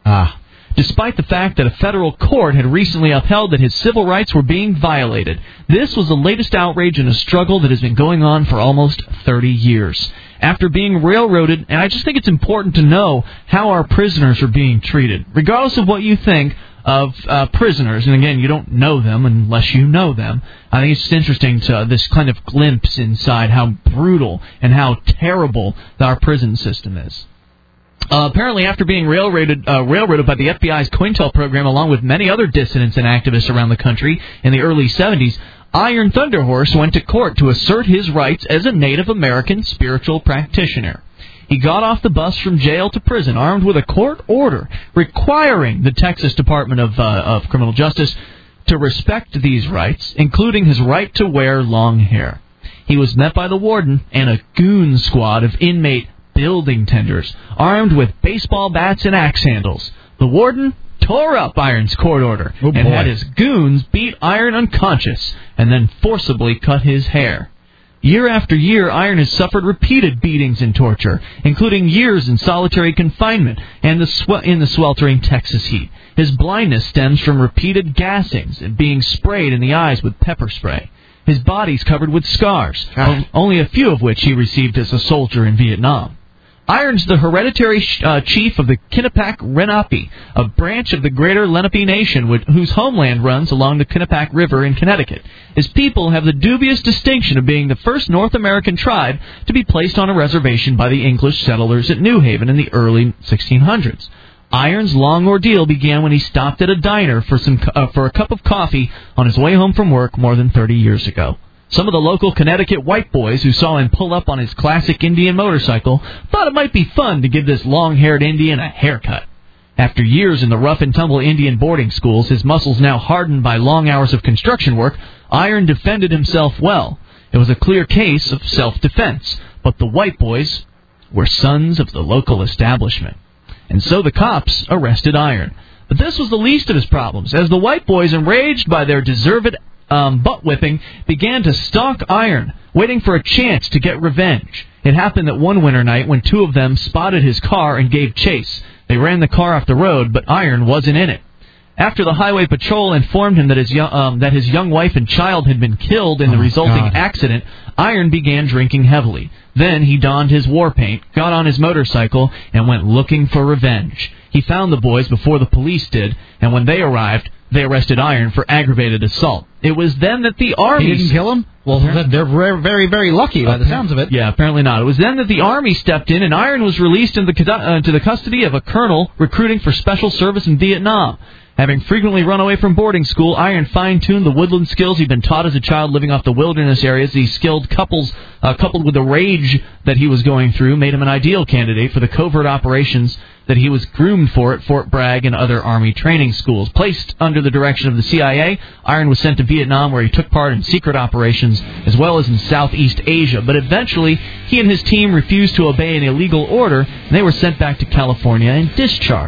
Despite the fact that a federal court had recently upheld that his civil rights were being violated. This was the latest outrage in a struggle that has been going on for almost 30 years. After being railroaded, and I just think it's important to know how our prisoners are being treated, regardless of what you think of prisoners, and again, you don't know them unless you know them. I think it's just interesting to this kind of glimpse inside how brutal and how terrible our prison system is. Apparently, after being railroaded by the FBI's COINTEL program, along with many other dissidents and activists around the country in the early 70s, Iron Thunderhorse went to court to assert his rights as a Native American spiritual practitioner. He got off the bus from jail to prison armed with a court order requiring the Texas Department of Criminal Justice to respect these rights, including his right to wear long hair. He was met by the warden and a goon squad of inmate building tenders, armed with baseball bats and axe handles. The warden tore up Iron's court order and had his goons beat Iron unconscious and then forcibly cut his hair. Year after year, Iron has suffered repeated beatings and torture, including years in solitary confinement and in the sweltering Texas heat. His blindness stems from repeated gassings and being sprayed in the eyes with pepper spray. His body's covered with scars, only a few of which he received as a soldier in Vietnam. Iron's the hereditary chief of the Kinapak Lenape, a branch of the Greater Lenape Nation whose homeland runs along the Kinapak River in Connecticut. His people have the dubious distinction of being the first North American tribe to be placed on a reservation by the English settlers at New Haven in the early 1600s. Iron's long ordeal began when he stopped at a diner for a cup of coffee on his way home from work more than 30 years ago. Some of the local Connecticut white boys who saw him pull up on his classic Indian motorcycle thought it might be fun to give this long-haired Indian a haircut. After years in the rough-and-tumble Indian boarding schools, his muscles now hardened by long hours of construction work, Iron defended himself well. It was a clear case of self-defense, but the white boys were sons of the local establishment. And so the cops arrested Iron. But this was the least of his problems, as the white boys, enraged by their deserved butt-whipping, began to stalk Iron, waiting for a chance to get revenge. It happened that one winter night when two of them spotted his car and gave chase. They ran the car off the road, but Iron wasn't in it. After the highway patrol informed him that his young wife and child had been killed in the resulting accident, Iron began drinking heavily. Then he donned his war paint, got on his motorcycle, and went looking for revenge. He found the boys before the police did, and when they arrived, they arrested Iron for aggravated assault. It was then that the Army... He didn't kill him? Well, they're very, very lucky by the sounds of it. Yeah, apparently not. It was then that the Army stepped in, and Iron was released into the custody of a colonel recruiting for special service in Vietnam. Having frequently run away from boarding school, Iron fine-tuned the woodland skills he'd been taught as a child living off the wilderness areas. These skilled coupled with the rage that he was going through, made him an ideal candidate for the covert operations that he was groomed for at Fort Bragg and other Army training schools. Placed under the direction of the CIA, Iron was sent to Vietnam, where he took part in secret operations, as well as in Southeast Asia. But eventually, he and his team refused to obey an illegal order, and they were sent back to California and discharged.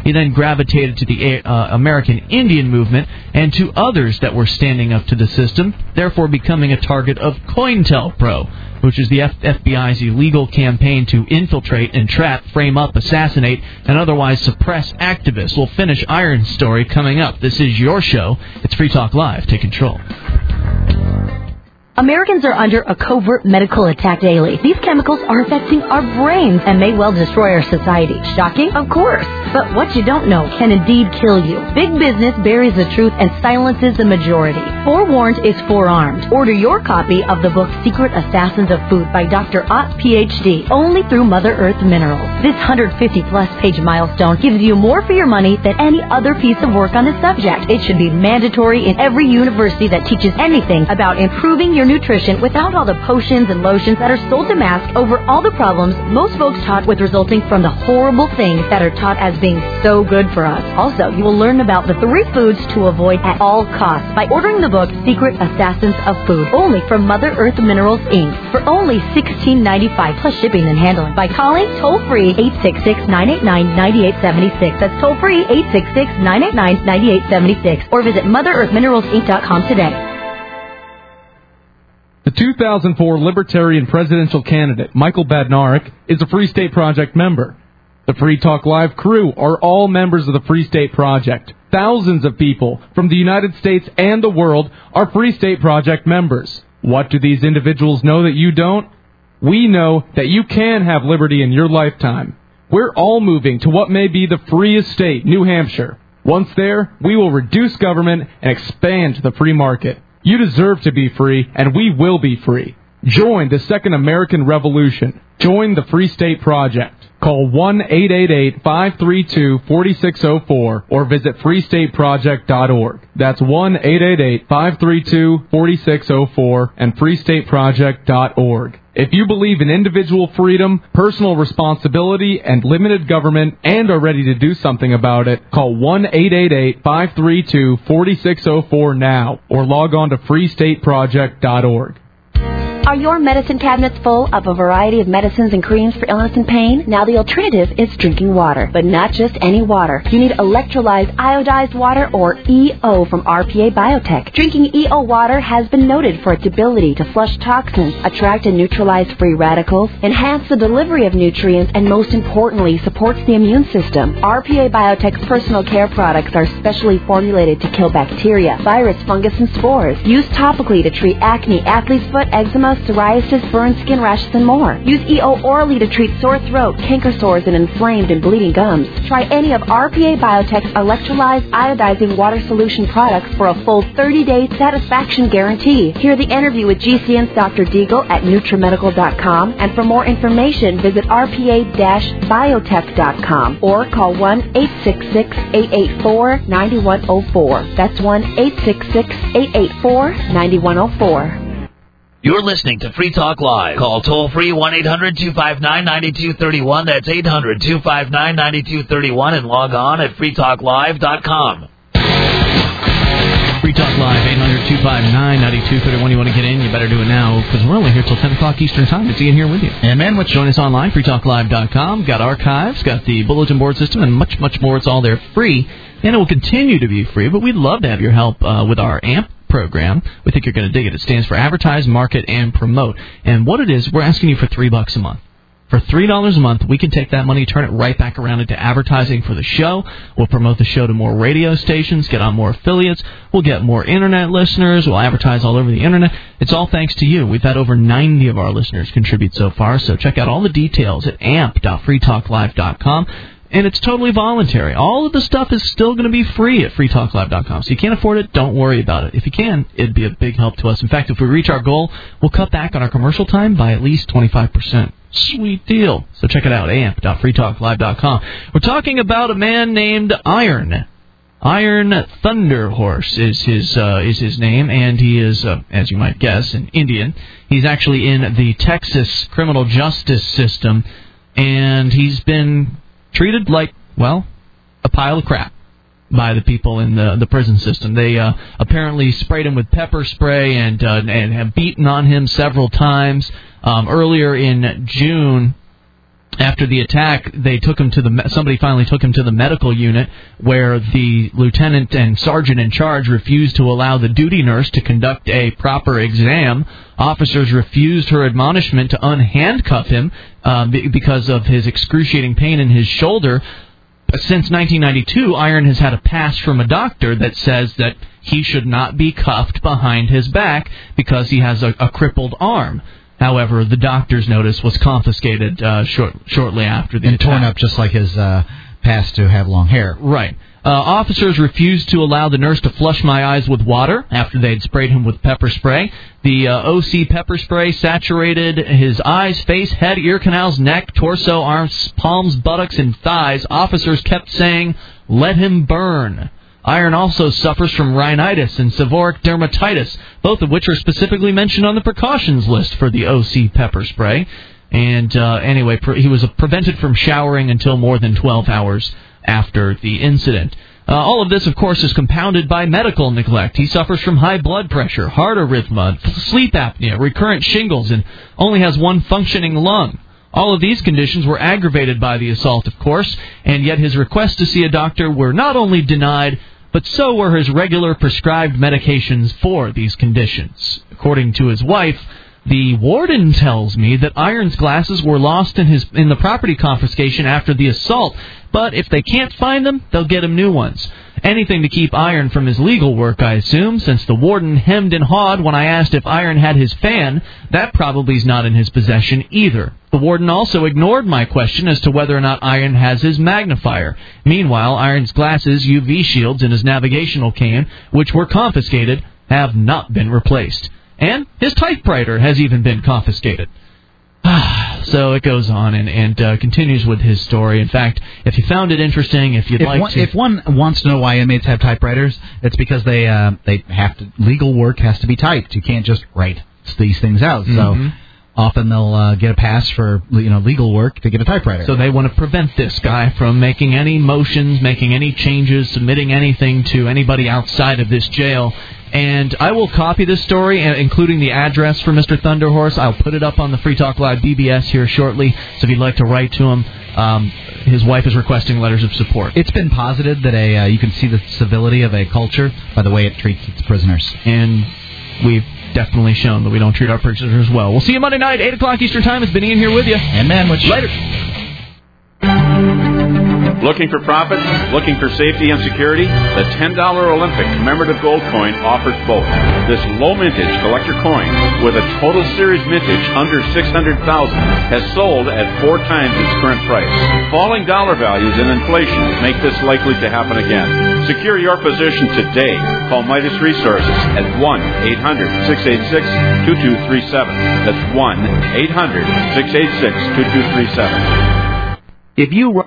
He then gravitated to the American Indian movement and to others that were standing up to the system, therefore becoming a target of COINTELPRO, which is the FBI's illegal campaign to infiltrate, entrap, frame up, assassinate, and otherwise suppress activists. We'll finish Iron's story coming up. This is your show. It's Free Talk Live. Take control. Americans are under a covert medical attack daily. These chemicals are affecting our brains and may well destroy our society. Shocking? Of course. But what you don't know can indeed kill you. Big business buries the truth and silences the majority. Forewarned is forearmed. Order your copy of the book Secret Assassins of Food by Dr. Ott, Ph.D., only through Mother Earth Minerals. This 150-plus page milestone gives you more for your money than any other piece of work on the subject. It should be mandatory in every university that teaches anything about improving your nutrition without all the potions and lotions that are sold to mask over all the problems most folks taught with resulting from the horrible things that are taught as being so good for us. Also, you will learn about the 3 foods to avoid at all costs by ordering the book Secret Assassins of Food, only from Mother Earth Minerals, Inc. for only $16.95 plus shipping and handling by calling toll-free 866-989-9876. That's toll-free 866-989-9876 or visit MotherEarthMineralsInc.com today. The 2004 Libertarian presidential candidate, Michael Badnarik, is a Free State Project member. The Free Talk Live crew are all members of the Free State Project. Thousands of people from the United States and the world are Free State Project members. What do these individuals know that you don't? We know that you can have liberty in your lifetime. We're all moving to what may be the freest state, New Hampshire. Once there, we will reduce government and expand the free market. You deserve to be free, and we will be free. Join the Second American Revolution. Join the Free State Project. Call 1-888-532-4604 or visit freestateproject.org. That's 1-888-532-4604 and freestateproject.org. If you believe in individual freedom, personal responsibility, and limited government, and are ready to do something about it, call 1-888-532-4604 now, or log on to freestateproject.org. Are your medicine cabinets full of a variety of medicines and creams for illness and pain? Now the alternative is drinking water, but not just any water. You need electrolyzed iodized water, or EO, from RPA Biotech. Drinking EO water has been noted for its ability to flush toxins, attract and neutralize free radicals, enhance the delivery of nutrients, and most importantly, supports the immune system. RPA Biotech's personal care products are specially formulated to kill bacteria, virus, fungus, and spores. Used topically to treat acne, athlete's foot, eczema, psoriasis, burn, skin rashes, and more. Use EO orally to treat sore throat, canker sores, and inflamed and bleeding gums. Try any of RPA Biotech's electrolyzed iodizing water solution products for a full 30-day satisfaction guarantee. Hear the interview with GCN's Dr. Deagle at NutriMedical.com, and for more information, visit rpa-biotech.com or call 1-866-884-9104. That's 1-866-884-9104. You're listening to Free Talk Live. Call toll-free 1-800-259-9231. That's 800-259-9231. And log on at freetalklive.com. Free Talk Live, 800-259-9231. You want to get in? You better do it now, because we're only here till 10 o'clock Eastern Time. It's Ian here with you. And man, join us online, freetalklive.com. Got archives, got the bulletin board system, and much, much more. It's all there free. And it will continue to be free, but we'd love to have your help with our AMP program. We think you're going to dig it. It stands for Advertise, Market, and Promote. And what it is, we're asking you for $3 a month. For $3 a month, we can take that money, turn it right back around into advertising for the show. We'll promote the show to more radio stations, get on more affiliates. We'll get more internet listeners. We'll advertise all over the internet. It's all thanks to you. We've had over 90 of our listeners contribute so far, so check out all the details at amp.freetalklive.com. And it's totally voluntary. All of the stuff is still going to be free at freetalklive.com. So you can't afford it, don't worry about it. If you can, it'd be a big help to us. In fact, if we reach our goal, we'll cut back on our commercial time by at least 25%. Sweet deal. So check it out, amp.freetalklive.com. We're talking about a man named Iron. Iron Thunderhorse is his name, and he is, as you might guess, an Indian. He's actually in the Texas criminal justice system, and he's been treated like, well, a pile of crap by the people in the prison system. They apparently sprayed him with pepper spray and have beaten on him several times. Earlier in June, After the attack, they took him to somebody finally took him to the medical unit, where the lieutenant and sergeant in charge refused to allow the duty nurse to conduct a proper exam. Officers refused her admonishment to unhandcuff him because of his excruciating pain in his shoulder. Since 1992, Iron has had a pass from a doctor that says that he should not be cuffed behind his back because he has a crippled arm. However, the doctor's notice was confiscated shortly after the attack. And torn up just like his pass to have long hair. Right. Officers refused to allow the nurse to flush my eyes with water after they'd sprayed him with pepper spray. The OC pepper spray saturated his eyes, face, head, ear canals, neck, torso, arms, palms, buttocks, and thighs. Officers kept saying, "Let him burn." Iron also suffers from rhinitis and seborrheic dermatitis, both of which are specifically mentioned on the precautions list for the OC pepper spray. And anyway, he was prevented from showering until more than 12 hours after the incident. All of this, of course, is compounded by medical neglect. He suffers from high blood pressure, heart arrhythmia, sleep apnea, recurrent shingles, and only has one functioning lung. All of these conditions were aggravated by the assault, of course, and yet his requests to see a doctor were not only denied, but so were his regular prescribed medications for these conditions. According to his wife, the warden tells me that Iron's glasses were lost in the property confiscation after the assault, but if they can't find them, they'll get him new ones. Anything to keep Iron from his legal work, I assume, since the warden hemmed and hawed when I asked if Iron had his fan. That probably's not in his possession either. The warden also ignored my question as to whether or not Iron has his magnifier. Meanwhile, Iron's glasses, UV shields, and his navigational cane, which were confiscated, have not been replaced. And his typewriter has even been confiscated. So it goes on and continues with his story. In fact, if you found it interesting, if one wants to know why inmates have typewriters, it's because they have to. Legal work has to be typed. You can't just write these things out. So often they'll get a pass for legal work to get a typewriter. So they want to prevent this guy from making any motions, making any changes, submitting anything to anybody outside of this jail. And I will copy this story, including the address for Mr. Thunderhorse. I'll put it up on the Free Talk Live BBS here shortly, so if you'd like to write to him, his wife is requesting letters of support. It's been posited that you can see the civility of a culture by the way it treats its prisoners. And we've definitely shown that we don't treat our prisoners well. We'll see you Monday night, 8 o'clock Eastern Time. It's been Ian here with you. And Manwich. Later. Looking for profit? Looking for safety and security? The $10 Olympic commemorative gold coin offers both. This low mintage collector coin with a total series mintage under $600,000 has sold at 4 times its current price. Falling dollar values and inflation make this likely to happen again. Secure your position today. Call Midas Resources at 1-800-686-2237. That's 1-800-686-2237. If you